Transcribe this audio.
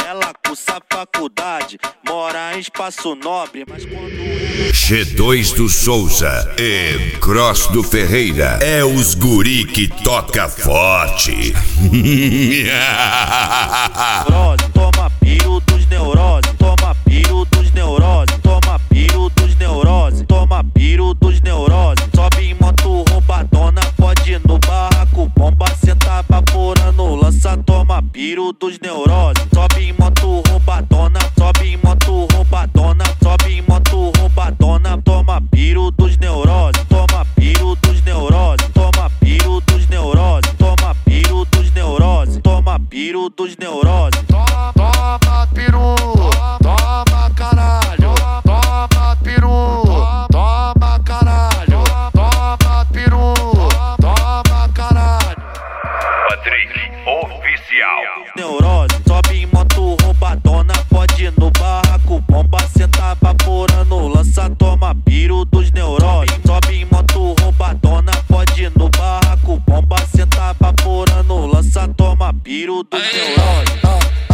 ela cursa faculdade, mora em Espaço Nobre, mas quando... G2 do Souza e Cross do Ferreira é os guri que toca forte. Toma piro dos neurose, toma piro dos neurose, toma piro dos neurose, toma piro dos neurose. Sobe em moto roubadona, pode ir no barraco, bomba, senta baforando, lança, toma piro dos neurose. Sobe em moto roubadona, sobe em moto roubadona, sobe em moto roubadona, toma piro dos neurose, toma piro dos neurose, toma piro dos neurose, toma piro dos neurose, toma piro dos neurose. Toma peru, toma caralho, toma peru, toma caralho, toma peru, toma caralho. Patrick Oficial. Neurose, sobe em moto roubadona, pode ir no barraco, bomba, senta baforando, lança, toma piro dos neurose. Sobe em moto roubadona, pode ir no barraco, bomba, senta baforando, lança, toma piro dos neurose.